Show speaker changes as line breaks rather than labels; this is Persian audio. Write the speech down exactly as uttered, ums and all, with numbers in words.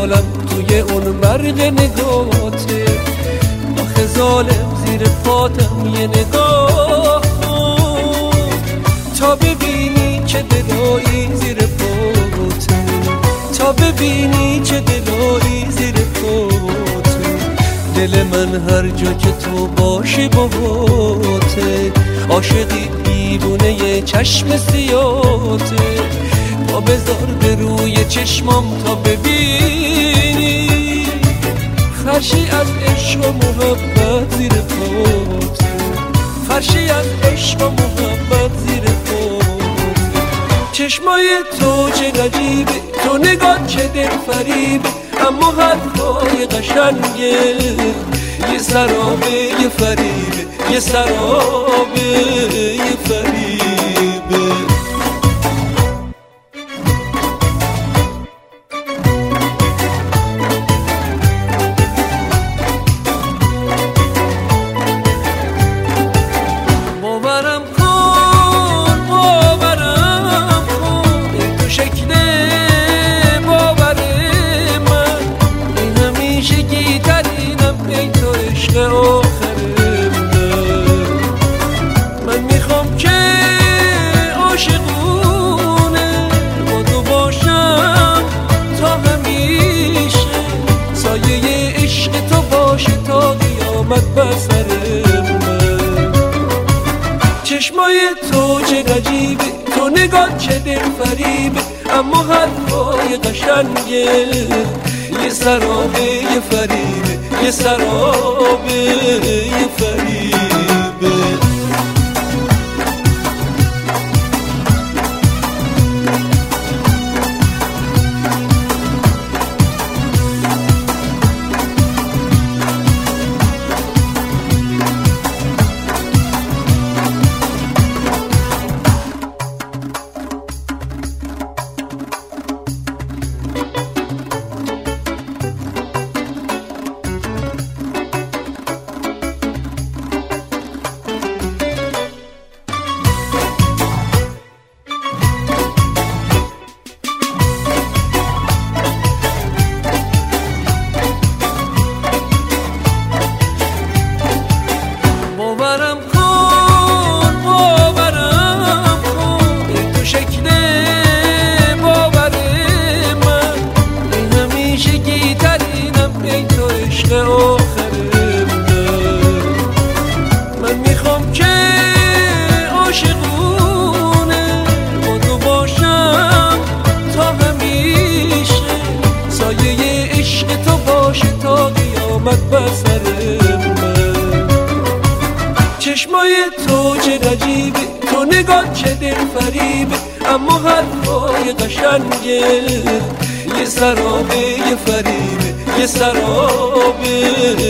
دلم توی اون برق نگاته، آخه ظالم زیر پاتم یه نگاه تا ببینی چه دلایی زیر پاته، تا ببینی چه دلایی زیر پاته. دل من هر جا که تو باشی باهاته، عاشقی دیوونه ی چشم سیاته. تا بذار به روی چشمام تا ببینی فرشی از عشق و محبت زیر پاته، فرشی از عشق و محبت زیر پاته. چشمای تو چه عجیبه، تو نگاه چه دل فریبه، اما حرفای قشنگه یه سرابه یه فریبه، یه سرابه یه فریبه. باورم کن باورم کن این تو شکل باور من، این همیشه گیترینم ای تو عشق آخرم. من میخوام که عاشقونه با تو باشم تا همیشه، سایه عشق تو باشه تا قیامت بر سرم. چشمای تو چه عجیبه، تو نگاه چه دل فریبه، اما حرفای قشنگه یه سرابه یه فریبه، یه سرابه یه فریبه. باورم کن باورم کن این تو شکل باور من، این همیشه گیترینم ای تو عشق آخرم. من میخوام که عاشقونه با تو باشم تا همیشه، سایه عشق تو باشه تا قیامت بر سرم. چشمای تو چه عجیبه، تو نگاه چه دل فریبه، اما حرفای قشنگه یه سرابه یه فریبه، یه سرابه